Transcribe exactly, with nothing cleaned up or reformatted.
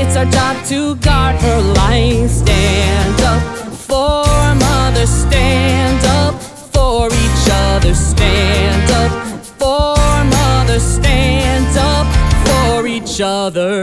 It's our job to guard her life. Stand up for mother, stand up for each other. Stand up for mother, stand up for each other.